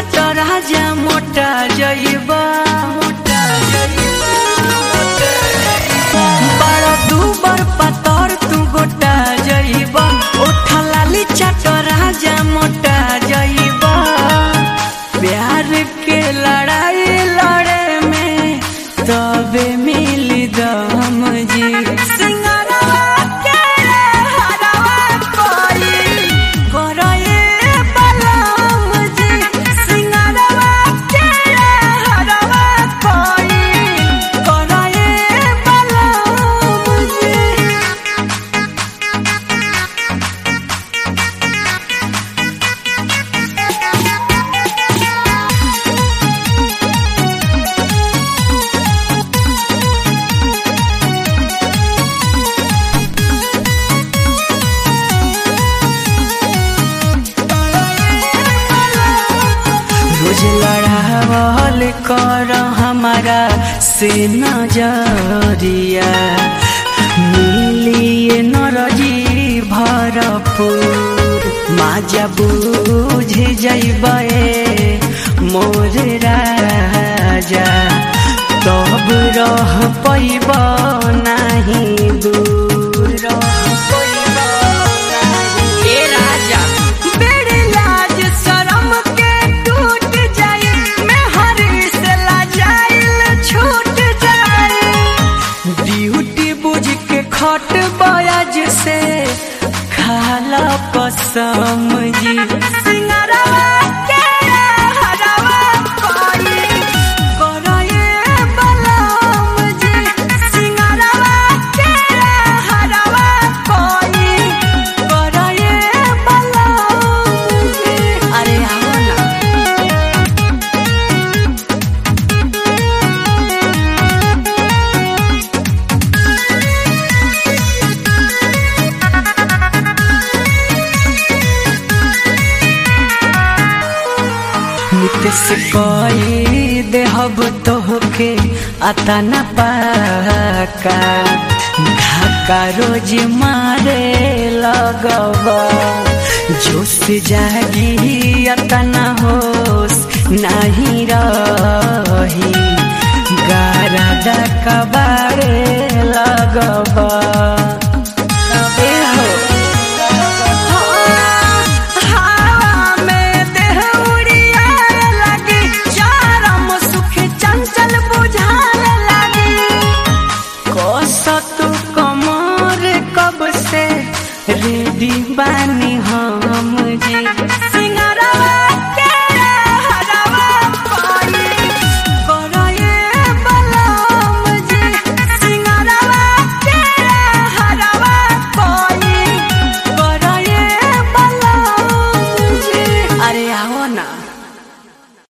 चाट राजा मोटा जइबा बड़ा दूबर पतर तू गोटा जइबा ओठा लाली चाट राजा मोटा जइबा प्यार के लड़ाई लड़े में तबे मिली दम जी लड़ावल कर हमारा से नजरिया मिलिए नरजी भरपूर माजा बुझ जइबे मोर राजा तब रह पैब नहीं दूर राजा खट बयाज से खाला कसम जी सिंगरवा के हरवा कोई करए बलम जी सिंगरवा के हरवा कोई करए बलम जी अरे आओ ना से कोई देहब तोहके आता न पाका धक्का रोज मारे लगबा जोश जागी आता न होश नहीं रही गारा कबारे लगबा रेडी बानी